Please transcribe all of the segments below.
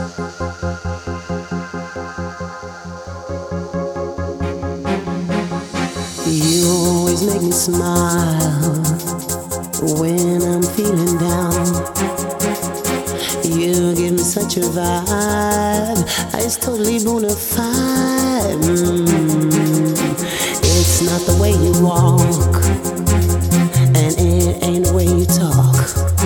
You always make me smile when I'm feeling down. You give me such a vibe, it's totally bona fide. It's not the way you walk, and it ain't the way you talk.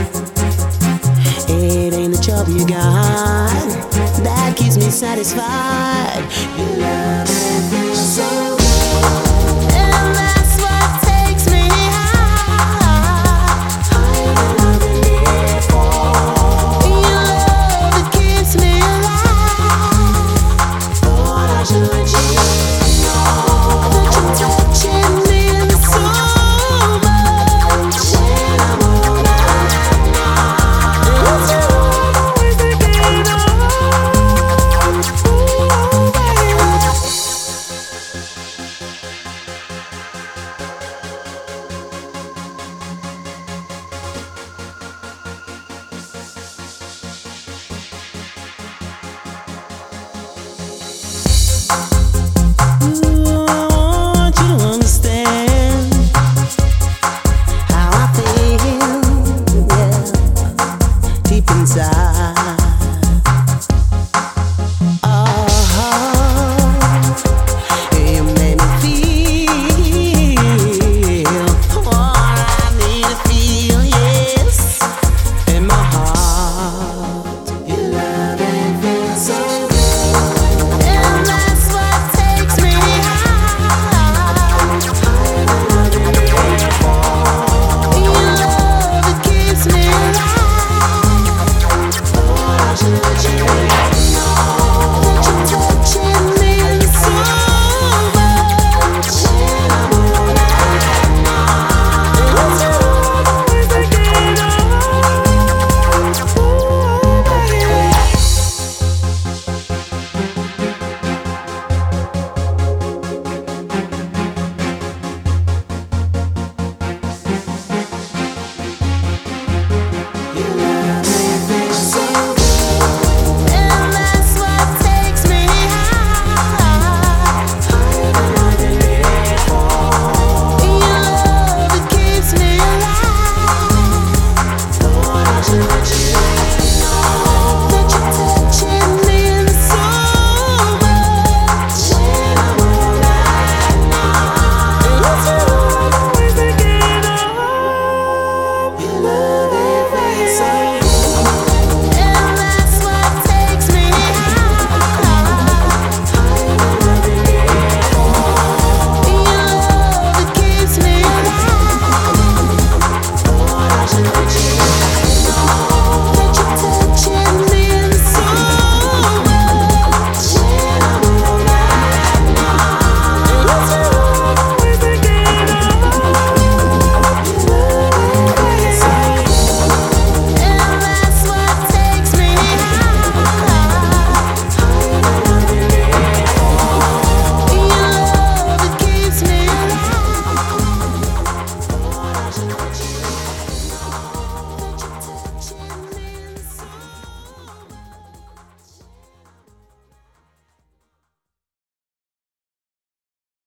It ain't the job you got that keeps me satisfied. You love me so good, and that's what takes me high. Higher than I've been before. Your love that keeps me alive. Thought I should let you know that you're touching me so much. When I'm all night, it's you I'm always thinking of. Ooh, baby. Ooh, I want you to understand how I feel, yeah, deep inside.